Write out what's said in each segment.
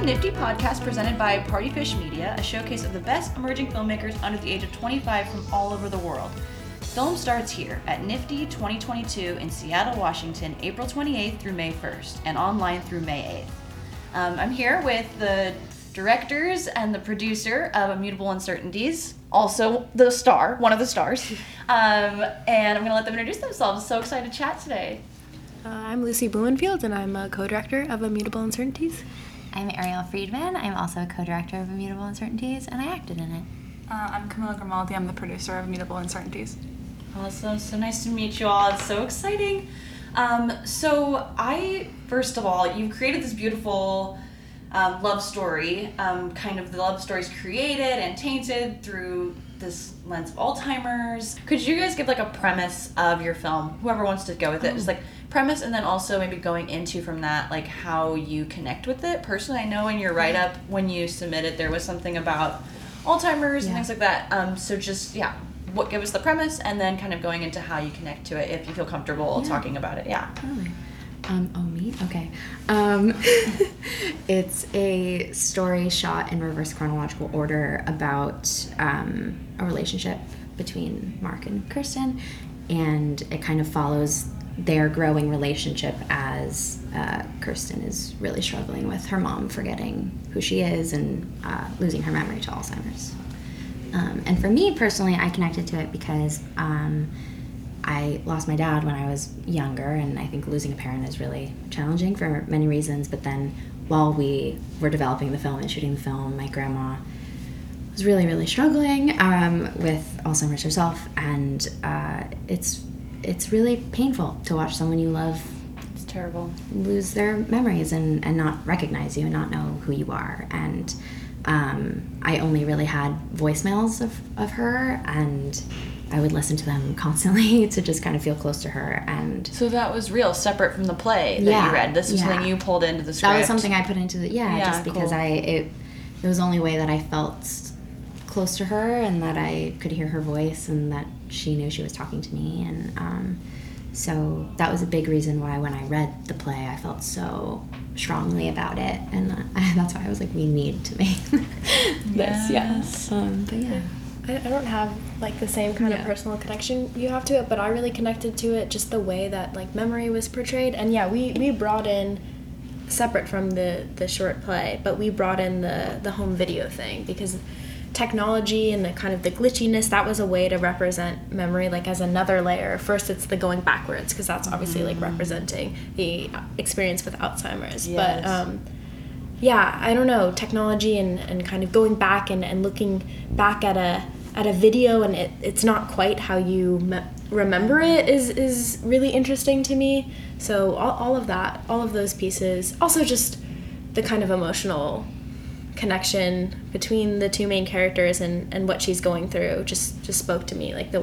Nifty podcast presented by Partyfish Media, a showcase of the best emerging filmmakers under the age of 25 from all over the world. Film starts here at Nifty 2022 in Seattle, Washington, April 28th through May 1st, and online through May 8th. I'm here with the directors and the producer of Immutable Uncertainties, also the star, one of the stars, and I'm going to let them introduce themselves. So excited to chat today. I'm Lucy Blumenfield, and I'm a co-director of Immutable Uncertainties. I'm Ariel Friedman. I'm also a co-director of Immutable Uncertainties, and I acted in it. I'm Camilla Grimaldi. I'm the producer of Immutable Uncertainties. Awesome. So nice to meet you all. It's so exciting. First of all, you've created this beautiful love story. Kind of the love story's created and tainted through this lens of Alzheimer's. Could you guys give like a premise of your film? Whoever wants to go with it. Just like premise, and then also maybe going into from that, like how you connect with it. Personally, I know in your write-up when you submitted, there was something about Alzheimer's and things like that. Give us the premise, and then kind of going into how you connect to it, if you feel comfortable talking about it. Yeah. Totally. Me? Okay. It's a story shot in reverse chronological order about a relationship between Mark and Kirsten, and it kind of follows their growing relationship as Kirsten is really struggling with her mom forgetting who she is and losing her memory to Alzheimer's. And for me personally, I connected to it because I lost my dad when I was younger, and I think losing a parent is really challenging for many reasons. But then while we were developing the film and shooting the film, my grandma was really, really struggling with Alzheimer's herself, and it's really painful to watch someone you love. It's terrible. Lose their memories and not recognize you and not know who you are. And I only really had voicemails of her, and I would listen to them constantly to just kind of feel close to her. And so that was real, separate from the play that you read. This was something you pulled into the script. That was something I put into the just because cool. It was the only way that I felt close to her, and that I could hear her voice, and that she knew she was talking to me. And so that was a big reason why when I read the play, I felt so strongly about it, and that's why I was like, we need to make this. Yes. But yeah. I don't have like the same kind of personal connection you have to it, but I really connected to it just the way that like memory was portrayed. And we brought in, separate from the short play, but we brought in the home video thing, because technology and the kind of the glitchiness, that was a way to represent memory like as another layer. First it's the going backwards, because that's obviously like representing the experience with Alzheimer's. But I don't know, technology and kind of going back and looking back at a video, and it's not quite how you remember it is really interesting to me. So all of that, all of those pieces, also just the kind of emotional connection between the two main characters and what she's going through just spoke to me. Like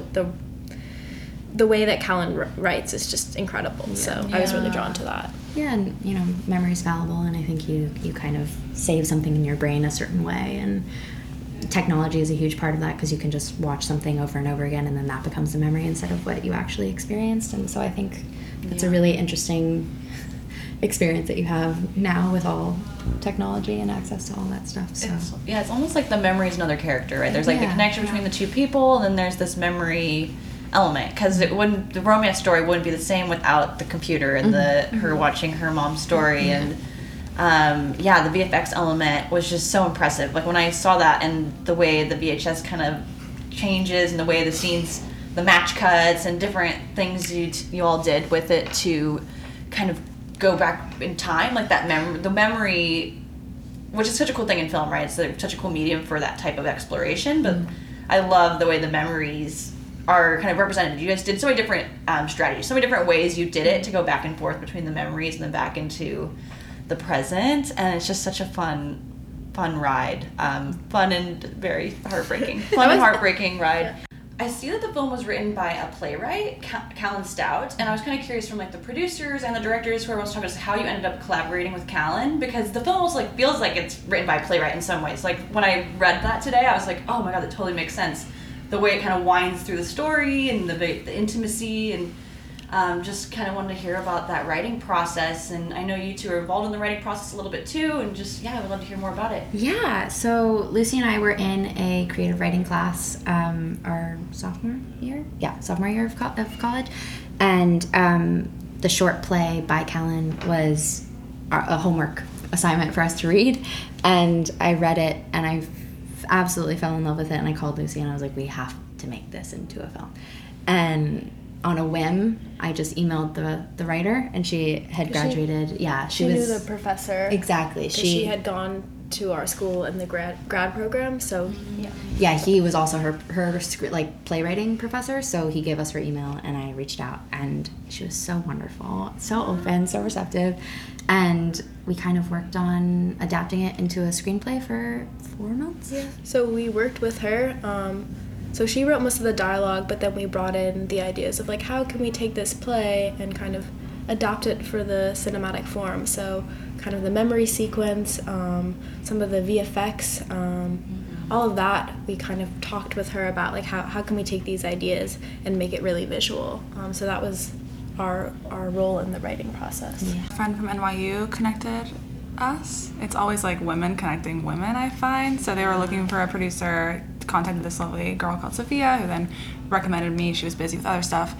the way that Callan writes is just incredible. So I was really drawn to that. Yeah, and memory's fallible, and I think you kind of save something in your brain a certain way, and technology is a huge part of that, because you can just watch something over and over again, and then that becomes the memory instead of what you actually experienced. And so I think it's a really interesting experience that you have now with all technology and access to all that stuff. So it's almost like the memory is another character, right? There's like the connection between the two people, and then there's this memory element, because the romance story wouldn't be the same without the computer and her watching her mom's story. And the VFX element was just so impressive. Like when I saw that, and the way the VHS kind of changes, and the way the scenes, the match cuts and different things you all did with it to kind of go back in time, like that the memory, which is such a cool thing in film, right? It's such a cool medium for that type of exploration. But I love the way the memories are kind of represented. You guys did so many different strategies, so many different ways you did it to go back and forth between the memories and then back into the present, and it's just such a fun ride. Fun and very heartbreaking. Fun and heartbreaking ride. I see that the film was written by a playwright, Callan Stout, and I was kind of curious from like the producers and the directors, whoever wants to talk about how you ended up collaborating with Callan, because the film almost like feels like it's written by a playwright in some ways. Like when I read that today, I was like, oh my god, that totally makes sense. The way it kind of winds through the story and the intimacy, and just kind of wanted to hear about that writing process. And I know you two are involved in the writing process a little bit too, and just, I would love to hear more about it. Yeah, so Lucy and I were in a creative writing class our sophomore year of college. And the short play by Callan was a homework assignment for us to read. And I read it, and I absolutely fell in love with it. And I called Lucy, and I was like, we have to make this into a film. And on a whim, I just emailed the writer, and she had graduated. She knew the professor. Exactly. She had gone to our school in the grad program, so he was also her playwriting professor, so he gave us her email, and I reached out, and she was so wonderful, so open, so receptive, and we kind of worked on adapting it into a screenplay for 4 months. Yeah. So we worked with her. So she wrote most of the dialogue, but then we brought in the ideas of like, how can we take this play and kind of adapt it for the cinematic form. So kind of the memory sequence, some of the VFX, all of that, we kind of talked with her about like how can we take these ideas and make it really visual. So that was our role in the writing process. A friend from NYU connected us. It's always like women connecting women, I find. So they were looking for a producer, contacted this lovely girl called Sophia, who then recommended me. She was busy with other stuff.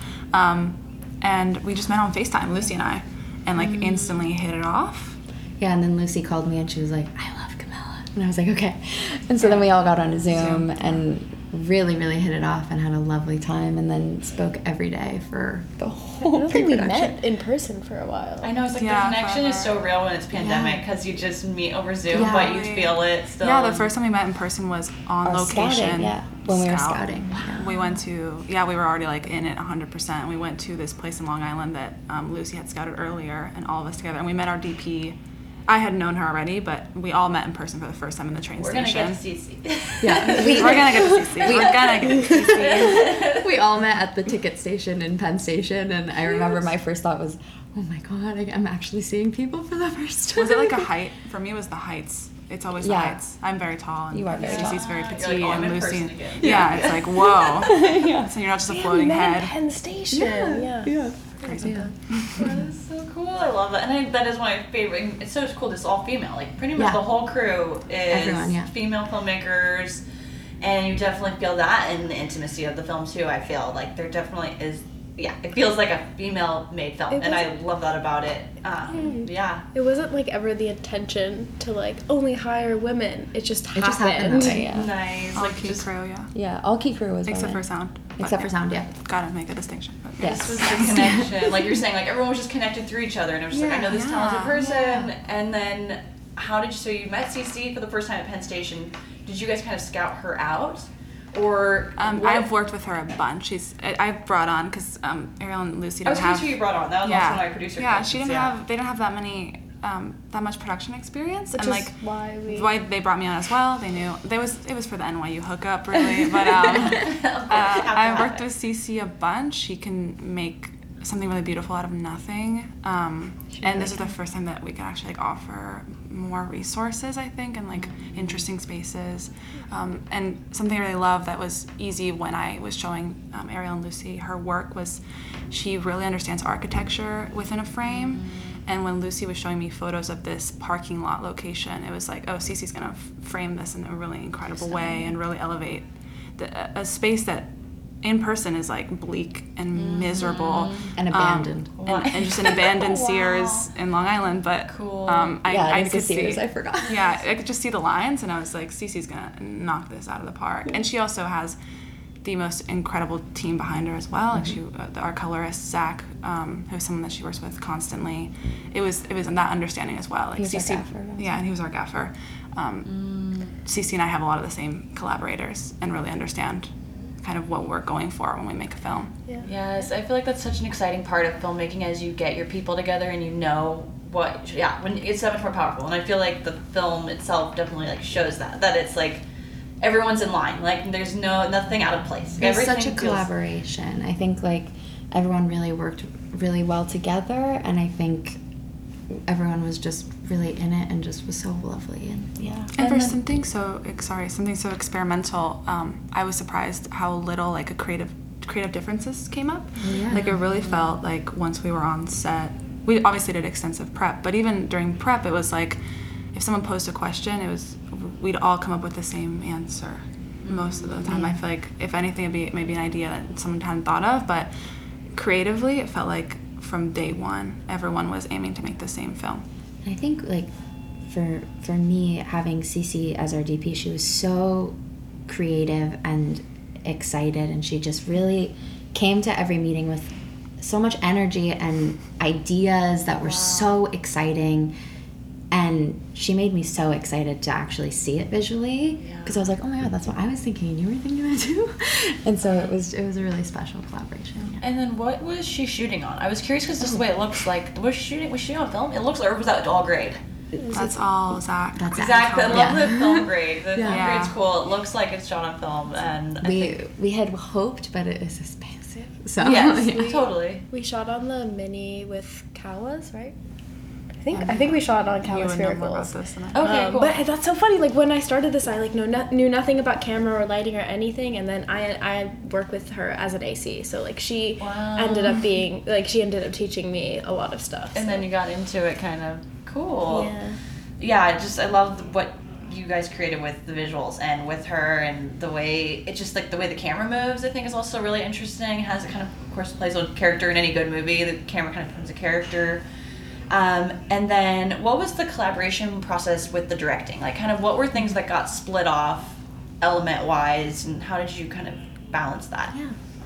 And we just met on FaceTime, Lucy and I, and like instantly hit it off. Yeah, and then Lucy called me and she was like, I love Camilla. And I was like, okay. And so then we all got on a Zoom and really, really hit it off and had a lovely time, and then spoke every day for the whole I don't think we pre-production. met in person for a while. I know, it's like the connection is so real when it's pandemic, because you just meet over Zoom, but you feel it still. Yeah, the first time we met in person was on location. Scouting, when we were scouting. Yeah. We went to, we were already like in it 100%. We went to this place in Long Island that Lucy had scouted earlier, and all of us together, and we met our DP. I had known her already, but we all met in person for the first time in the train station. We're gonna get to CC. Yeah, we're gonna get to CC. We're gonna get to CC. We all met at the ticket station in Penn Station, and I remember my first thought was, oh my god, I'm actually seeing people for the first time. Was it like a height? For me, it was the heights. It's always the heights. I'm very tall, and you are very tall. CC's very petite, You're like, and Lucy. Yeah, it's like whoa. So you're not just a floating head. Penn Station. Yeah. Crazy. That is so cool. I love that. And that is my favorite. It's so cool. It's all female. Like pretty much the whole crew is female filmmakers, and you definitely feel that in the intimacy of the film too. I feel like there definitely is. Yeah, it feels like a female-made film, and I love that about it. It wasn't like ever the intention to like only hire women. It just happened. It just happened that way, Nice. All Like key crew, Yeah, all key crew was except women. for sound. Except for sound, Gotta make a distinction. But Yes. This was the connection. Like you're saying, like everyone was just connected through each other, and it was just like, I know this talented person. And then, so you met CC for the first time at Penn Station. Did you guys kind of scout her out? Or I've worked with her a bunch. I've brought on because Ariel and Lucy don't have. who you brought on. That was also one of my producer. Yeah, she didn't have. They don't have that many. That much production experience, which and like why they brought me on as well. They knew it was for the NYU hookup, really. But I worked with CC a bunch. She can make something really beautiful out of nothing. And this is the first time that we can actually like offer more resources, I think, and like interesting spaces. And something I really love that was easy when I was showing Ariel and Lucy her work was she really understands architecture within a frame. And when Lucy was showing me photos of this parking lot location, it was like, oh, Cece's gonna frame this in a really incredible way and really elevate a space that in person is like bleak and miserable and abandoned, and just an abandoned Sears in Long Island. But I could see Sears, I forgot. Yeah, I could just see the lines, and I was like, Cece's gonna knock this out of the park. And she also has the most incredible team behind her as well. Like our colorist Zach, who's someone that she works with constantly. It was in that understanding as well. Like he was Cece, our gaffer. and he was our gaffer. Cece and I have a lot of the same collaborators and really understand kind of what we're going for when we make a film. Yeah. Yes, I feel like that's such an exciting part of filmmaking as you get your people together and you know when it's so much more powerful. And I feel like the film itself definitely like shows that it's like everyone's in line. Like there's nothing out of place. It's such a collaboration. I think like everyone really worked really well together, and I think everyone was just really in it and just was so lovely and for something so experimental, I was surprised how little like a creative creative differences came up. Yeah. Like, it really felt like once we were on set, we obviously did extensive prep, but even during prep, it was like if someone posed a question, we'd all come up with the same answer most of the time. I feel like if anything, it'd be maybe an idea that someone hadn't thought of, but creatively, it felt like from day one, everyone was aiming to make the same film. I think, like, for me, having Cece as our DP, she was so creative and excited, and she just really came to every meeting with so much energy and ideas that were so exciting. And she made me so excited to actually see it visually, because I was like, oh my god, that's what I was thinking, and you were thinking that too. And so it was a really special collaboration. And then what was she shooting on? I was curious because just the way it looks like. Was she shooting on film? It looks like, or was that all grade? That's all Zach. That's Zach. I love Yeah. the film grade. The film Yeah. grade's cool. It looks like it's shot on film, and I think, We had hoped, but it was expensive. So yes, yeah. totally. We shot on the mini with Kawas, right? I think we shot on You Kawas would know more about Sphericals. this than I. Okay, cool. But that's so funny. Like, when I started this, I like knew nothing about camera or lighting or anything, and then I worked with her as an AC. So like she ended up being like she ended up teaching me a lot of stuff. And then you got into it, kind of cool. Yeah. I love what you guys created with the visuals and with her, and the way it just like the way the camera moves. I think is also really interesting. It has it kind of course plays a character in any good movie. The camera kind of becomes a character. And then what was the collaboration process with the directing? Like, kind of what were things that got split off element wise, and how did you kind of balance that?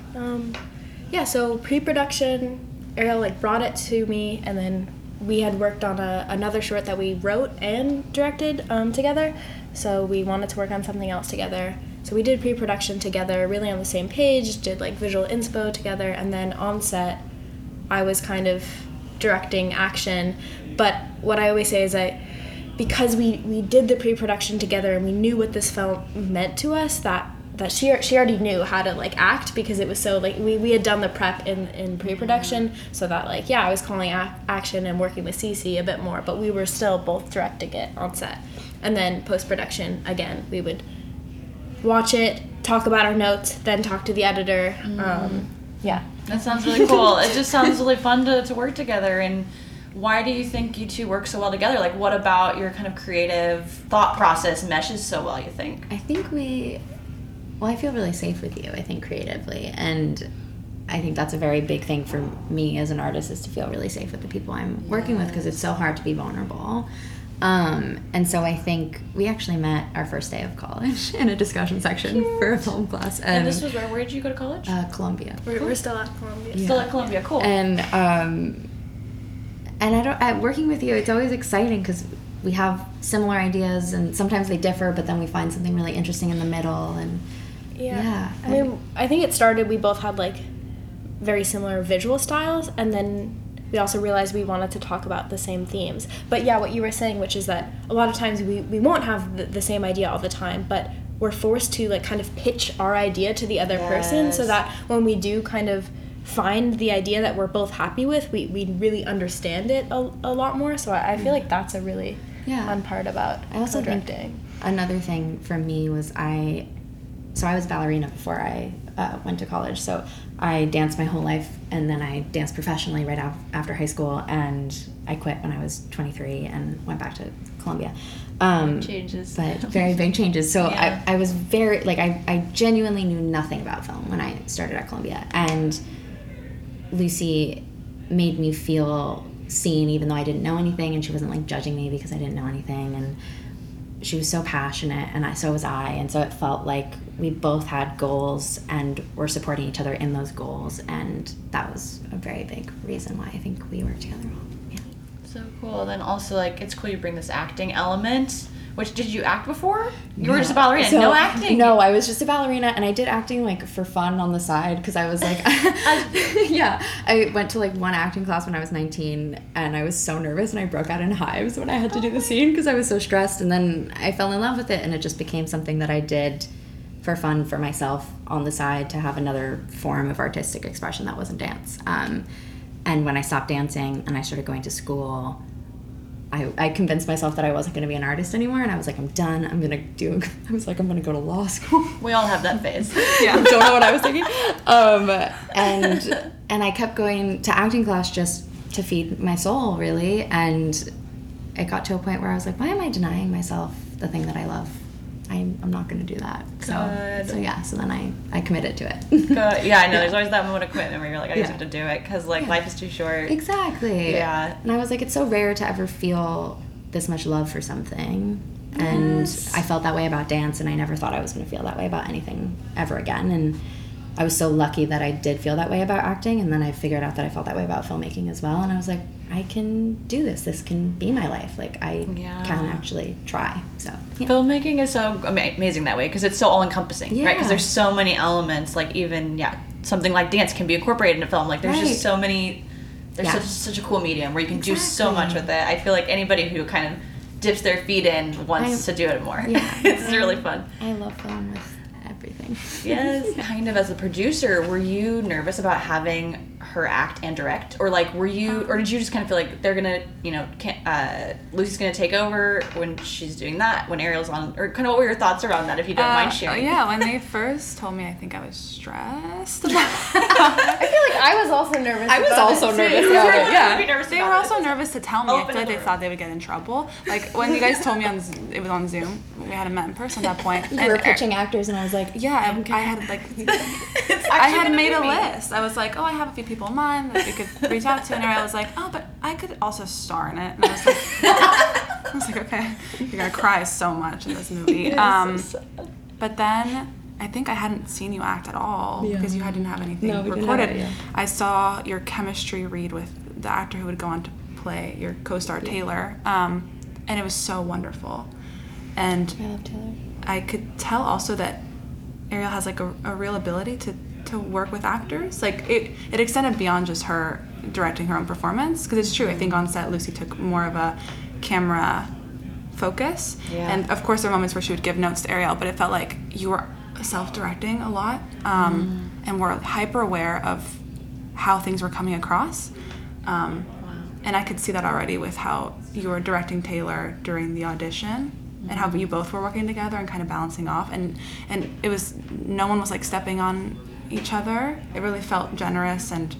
So pre-production, Ariel like brought it to me, and then we had worked on another short that we wrote and directed together. So we wanted to work on something else together. So we did pre-production together, really on the same page, did like visual inspo together, and then on set, I was kind of directing action. But what I always say is that because we did the pre-production together and we knew what this film meant to us, that she already knew how to like act, because it was so like we had done the prep in pre-production, so that like I was calling action and working with Cece a bit more, but we were still both directing it on set. And then post-production, again, we would watch it, talk about our notes, then talk to the editor. That sounds really cool. It just sounds really fun to work together. And why do you think you two work so well together? Like, what about your kind of creative thought process meshes so well, you think? I think I feel really safe with you, I think, creatively. And I think that's a very big thing for me as an artist, is to feel really safe with the people I'm working with, because it's so hard to be vulnerable. And so I think we actually met our first day of college in a discussion section for a film class. And this was where did you go to college? Columbia. We're still at Columbia. Yeah. Still at Columbia, cool. And working with you, it's always exciting because we have similar ideas, and sometimes they differ, but then we find something really interesting in the middle. And I mean, I think it started, we both had like very similar visual styles, and then we also realized we wanted to talk about the same themes. But what you were saying, which is that a lot of times we won't have the same idea all the time, but we're forced to like kind of pitch our idea to the other person, so that when we do kind of find the idea that we're both happy with, we really understand it a lot more. So I feel like that's a really fun part about I also think directing. another thing for me was I was a ballerina before I went to college. So I danced my whole life, and then I danced professionally right after high school, and I quit when I was 23 and went back to Columbia. Changes. But very big changes. So Yeah. I was very, like, I genuinely knew nothing about film when I started at Columbia. And Lucy made me feel seen, even though I didn't know anything, and she wasn't like judging me because I didn't know anything. And she was so passionate, and so was I, and so it felt like we both had goals and were supporting each other in those goals, and that was a very big reason why I think we worked together well. Yeah. So cool. Then also, like, it's cool you bring this acting element. Which, did you act before? You were just a ballerina, So, no acting? No, I was just a ballerina, and I did acting like for fun on the side, because I was like, I went to like one acting class when I was 19, and I was so nervous, and I broke out in hives when I had to do the scene because I was so stressed, and then I fell in love with it, and it just became something that I did for fun for myself on the side, to have another form of artistic expression that wasn't dance. And when I stopped dancing and I started going to school, I convinced myself that I wasn't going to be an artist anymore, and I was like, I'm done. I'm going to go to law school. We all have that phase. Yeah. Don't know what I was thinking. And I kept going to acting class just to feed my soul, really. And it got to a point where I was like, why am I denying myself the thing that I love? I'm not going to do that. So then I committed to it. Good. Yeah, I know. There's always that moment of commitment where you're like, I just have to do it because life is too short. Exactly. Yeah. And I was like, it's so rare to ever feel this much love for something. And I felt that way about dance, and I never thought I was going to feel that way about anything ever again. And I was so lucky that I did feel that way about acting, and then I figured out that I felt that way about filmmaking as well. And I was like, I can do this. This can be my life. Like, I can actually try. So filmmaking is so amazing that way because it's so all-encompassing, right? Because there's so many elements. Like even something like dance can be incorporated in a film. Like there's just so many. There's such a cool medium where you can do so much with it. I feel like anybody who kind of dips their feet in wants to do it more. Yeah, it's really fun. I love film with everything. Yes. Kind of as a producer, were you nervous about having her act and direct, or like were you, or did you just kind of feel like they're gonna, Lucy's gonna take over when she's doing that, when Ariel's on, or kind of what were your thoughts around that, if you don't mind sharing? Yeah, when they first told me, I think I was stressed about I feel like I was also nervous. I was also nervous about it. Yeah. They were also nervous to tell me. I feel like they thought they would get in trouble. Like when you guys told me it was on Zoom. We hadn't met in person at that point. You were pitching actors, and I was like, yeah, I had like, I had made a list. I was like, I have a few people in mind that we could reach out to, and I was like, but I could also star in it. And I was like, okay, you're gonna cry so much in this movie. But then I think I hadn't seen you act at all because you didn't have anything recorded. I saw your chemistry read with the actor who would go on to play your co-star Taylor, and it was so wonderful. And I love Taylor. I could tell also that Ariel has like a real ability to work with actors. Like it extended beyond just her directing her own performance, because it's true. I think on set Lucy took more of a camera focus, and of course there were moments where she would give notes to Ariel, but it felt like you were self-directing a lot, and were hyper aware of how things were coming across. And I could see that already with how you were directing Taylor during the audition, and how you both were working together and kind of balancing off, and it was, no one was like stepping on each other. It really felt generous and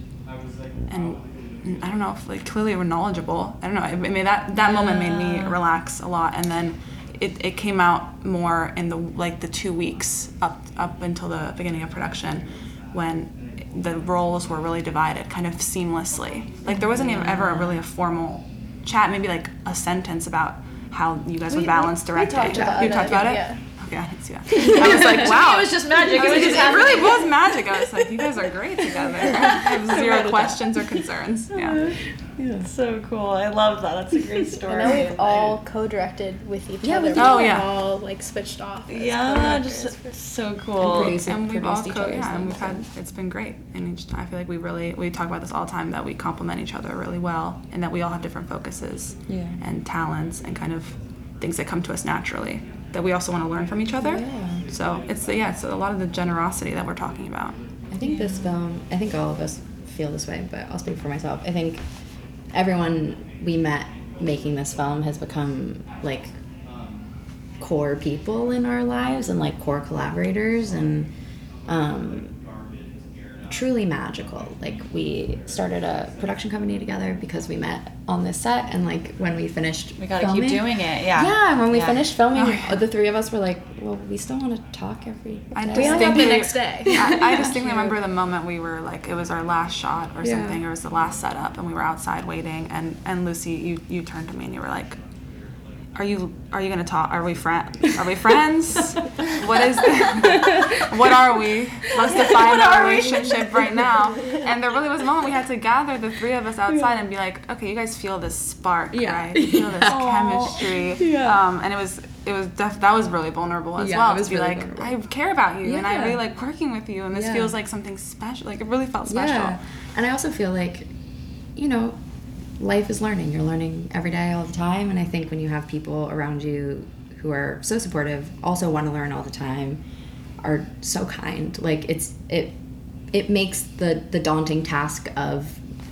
I don't know, if like clearly we're knowledgeable. I don't know. It made that moment made me relax a lot, and then it came out more in the 2 weeks up until the beginning of production, when the roles were really divided kind of seamlessly. Like there wasn't ever really a formal chat, maybe like a sentence about how you guys would balance directing. You talked about it? Yeah. Okay, I didn't see that. I was like, wow. It was just magic. It really was magic. I was like, you guys are great together. I have zero questions or concerns. Yeah. So cool. I love that. That's a great story. And then we've all co-directed with each other. Oh, we've yeah. all like switched off. Just so cool. And we've all it's been great. And I feel like we talk about this all the time, that we complement each other really well, and that we all have different focuses and talents and kind of things that come to us naturally, that we also want to learn from each other. So it's a lot of the generosity that we're talking about. I think this film, I think all of us feel this way, but I'll speak for myself. I think everyone we met making this film has become like core people in our lives, and like core collaborators, and truly magical. Like we started a production company together because we met on this set, and like when we finished we gotta filming, keep doing it. When we finished filming, the three of us were like, well, we still want to talk every day. We hung out the next day. I distinctly remember the moment we were like, it was our last shot or something, or it was the last setup, and we were outside waiting, and Lucy, you turned to me and you were like, Are you gonna talk? Are we friends? What is this? What are we? Let's define our relationship right now. And there really was a moment we had to gather the three of us outside and be like, okay, you guys feel this spark, right? You feel this chemistry. And that was really vulnerable as well. To be really like, vulnerable. I care about you, and I really like working with you, and this feels like something special. Like it really felt special. Yeah. And I also feel like, life is learning. You're learning every day, all the time. And I think when you have people around you who are so supportive, also want to learn all the time, are so kind, like it makes the daunting task of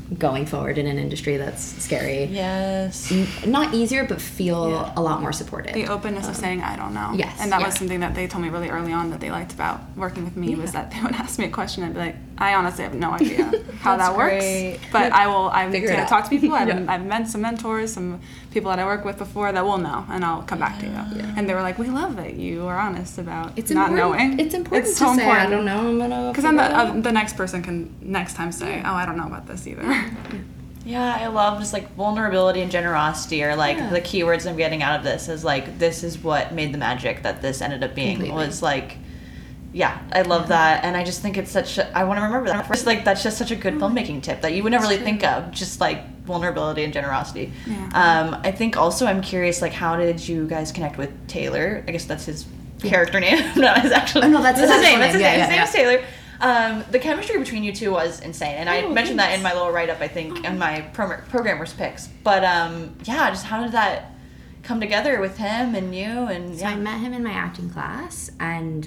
going forward in an industry that's scary. Yes. Not easier, but feel a lot more supported. The openness of saying, I don't know. Yes. And that was something that they told me really early on that they liked about working with me was that they would ask me a question and I'd be like, I honestly have no idea how that works. Great. But I'm Figure it going to out. talk to people. I've met some mentors, some people that I worked with before that will know, and I'll come back to you. Yeah. And they were like, we love that you are honest about not knowing. It's important so to say, important. I don't know, I'm going to Because then the next person can next time say, oh, I don't know about this either. Yeah, I love just like vulnerability and generosity are like the keywords I'm getting out of this is like this is what made the magic that this ended up being was like I love that, and I just think it's I want to remember that. First, like that's just such a good filmmaking tip that you would never really think of, just like vulnerability and generosity. Yeah. I think also I'm curious, like how did you guys connect with Taylor? I guess that's his character name. Not his actual. Oh, no, that's his name. name. His name is Taylor. The chemistry between you two was insane, and I mentioned that in my little write-up, I think, in my programmer's picks. But just how did that come together with him and you? And So I met him in my acting class, and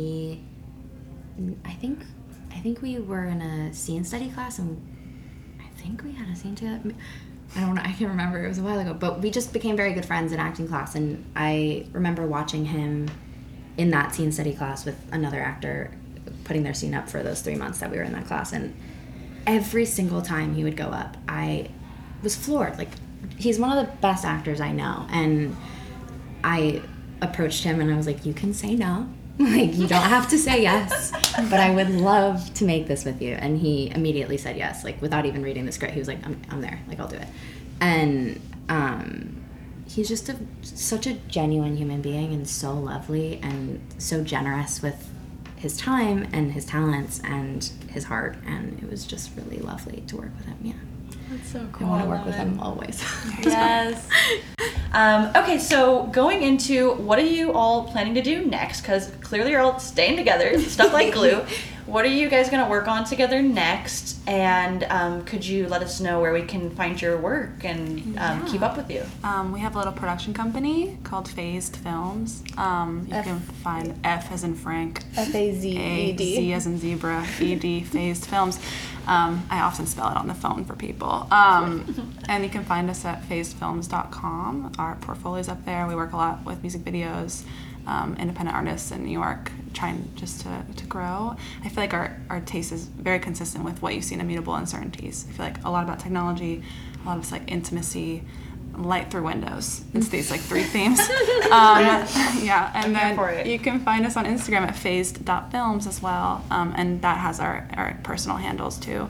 I think we were in a scene study class, and I think we had a scene together. I don't know, I can't remember, it was a while ago, but we just became very good friends in acting class, and I remember watching him in that scene study class with another actor putting their scene up for those 3 months that we were in that class, and every single time he would go up, I was floored. Like, he's one of the best actors I know, and I approached him and I was like, you can say no. Like, you don't have to say yes, but I would love to make this with you. And he immediately said yes, like, without even reading the script. He was like, I'm there, like, I'll do it. And he's just such a genuine human being and so lovely and so generous with his time and his talents and his heart, and it was just really lovely to work with him. Yeah, that's so cool. I want to work with him always. Yes. Okay, so going into what are you all planning to do next? Because clearly you're all staying together, stuck like glue. What are you guys going to work on together next? And could you let us know where we can find your work and keep up with you? We have a little production company called Phased Films. You can find F as in Frank, FAZED, Z as in zebra, ED, Phased Films. I often spell it on the phone for people. And you can find us at phazedfilms.com. Our portfolio's up there. We work a lot with music videos, independent artists in New York, trying just to grow. I feel like our taste is very consistent with what you see in Immutable Uncertainties. I feel like a lot about technology, a lot of like intimacy, light through windows. It's these like 3 themes. And then you can find us on Instagram at phased.films as well, and that has our personal handles too.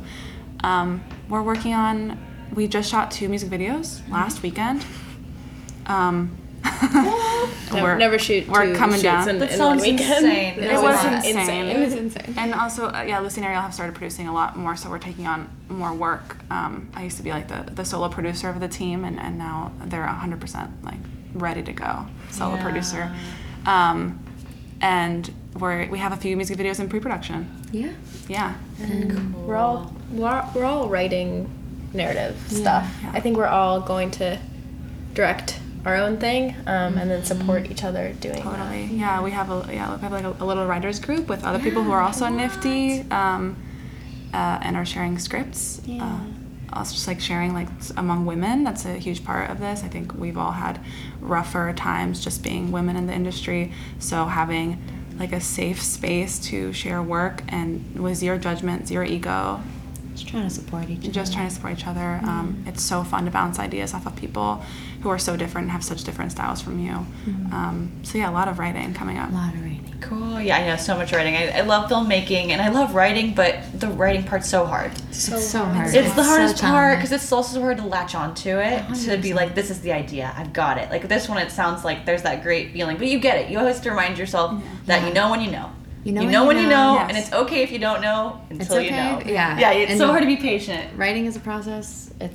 We just shot 2 music videos last weekend. Never shoot. We're coming down. That sounds insane. It was insane. It was insane. And also, Lucy and Ariel have started producing a lot more, so we're taking on more work. I used to be like the solo producer of the team, and now they're 100% like ready to go, solo producer. And we have a few music videos in pre-production. Yeah. And we're all writing narrative stuff. Yeah. I think we're all going to direct our own thing, and then support each other doing that. Yeah, we have like a little writers group with other people who are also nifty, and are sharing scripts. Also just like sharing like among women. That's a huge part of this. I think we've all had rougher times just being women in the industry. So having like a safe space to share work and with zero judgment, zero ego. Just trying to support each other. It's so fun to bounce ideas off of people who are so different and have such different styles from you. A lot of writing coming up. A lot of writing. Cool. Yeah, I know so much writing. I love filmmaking and I love writing, but the writing part's so hard. It's so hard. It's the hardest part because it's also so hard to latch onto it, 100%. To be like, this is the idea, I've got it. Like this one, it sounds like there's that great feeling, but you get it. You always have to remind yourself that you know when you know. You know when you know, yes. And it's okay if you don't know until you know. Yeah. Yeah, it's so hard to be patient. Writing is a process. It's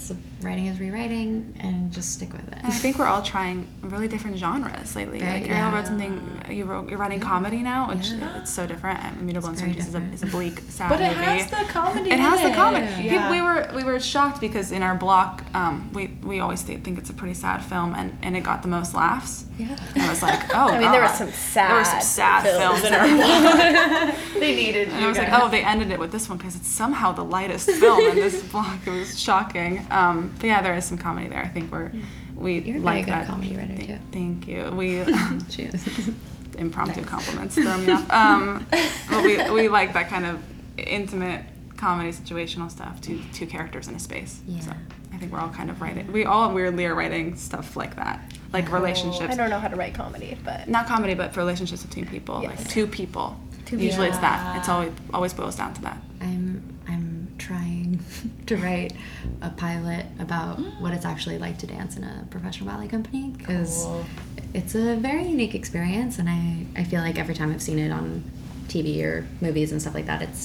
writing is rewriting, and just stick with it. And I think we're all trying really different genres lately. Like Ariel wrote something. You're writing comedy now, which it's so different. Immutable Uncertainties is a bleak, sad movie. But it has the comedy. It has the comedy. Yeah. We were shocked because in our block, we always think it's a pretty sad film, and it got the most laughs. Yeah. And I was like, oh. I mean, there were some sad films in our block. They needed. And I was like, oh, they ended it with this one because it's somehow the lightest film in this block. It was shocking. But yeah, there is some comedy there. I think we like that. You're a comedy writer too. Thank you. We Cheers. impromptu compliments throw me off. But we like that kind of intimate comedy, situational stuff. Two characters in a space. Yeah. So I think we're all kind of writing. We all weirdly are writing stuff like that, like relationships. I don't know how to write comedy, but Not comedy, but for relationships between people, Yes. like two people. Usually it's that. It's always boils down to that. I'm trying to write a pilot about what it's actually like to dance in a professional ballet company, because it's a very unique experience, and I feel like every time I've seen it on TV or movies and stuff like that, it's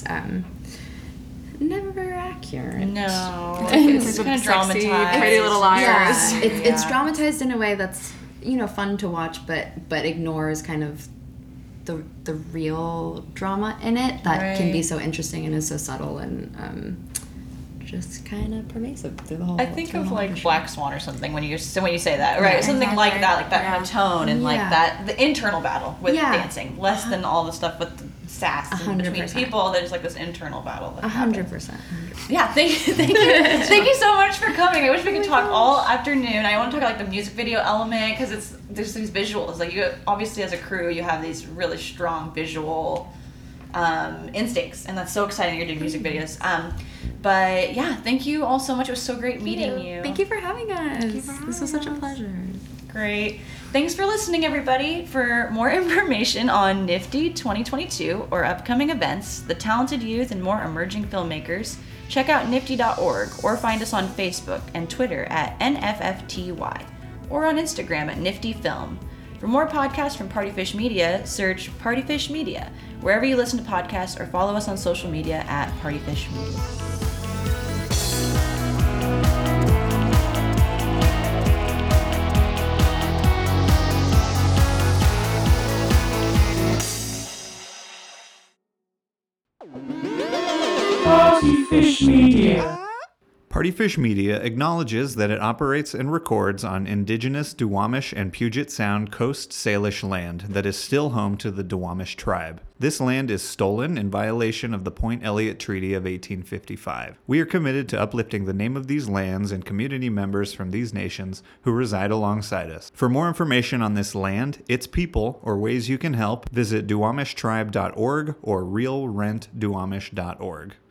never accurate. No, It's kind of sexy, dramatized. Pretty Little Liars. Yeah, it's dramatized in a way that's fun to watch, but ignores kind of the real drama in it that can be so interesting and is so subtle and just kind of pervasive through the whole. I think of like show. Black Swan or something when you say that, right? Yeah, Something like exactly. that, like that kind of tone and like Yeah. that, the internal battle with Yeah. dancing, less than all the stuff with the sass and between 100%. people. There's like this internal battle. That happens. 100%. Yeah, thank you, thank you so much for coming. I wish we could talk all afternoon. I want to talk about like the music video element because there's these visuals. Like you obviously as a crew, you have these really strong visual instincts, and that's so exciting. You're doing music videos. But yeah, thank you all so much. It was so great meeting you. Thank you for having us. This was such a pleasure. Great. Thanks for listening, everybody. For more information on Nifty 2022 or upcoming events, the talented youth and more emerging filmmakers, check out nifty.org or find us on Facebook and Twitter at NFFTY or on Instagram at Nifty Film. For more podcasts from Partyfish Media, search Partyfish Media wherever you listen to podcasts or follow us on social media at Partyfish Media. Partyfish Media. Partyfish Media acknowledges that it operates and records on indigenous Duwamish and Puget Sound Coast Salish land that is still home to the Duwamish tribe. This land is stolen in violation of the Point Elliott Treaty of 1855. We are committed to uplifting the name of these lands and community members from these nations who reside alongside us. For more information on this land, its people, or ways you can help, visit duwamishtribe.org or realrentduwamish.org.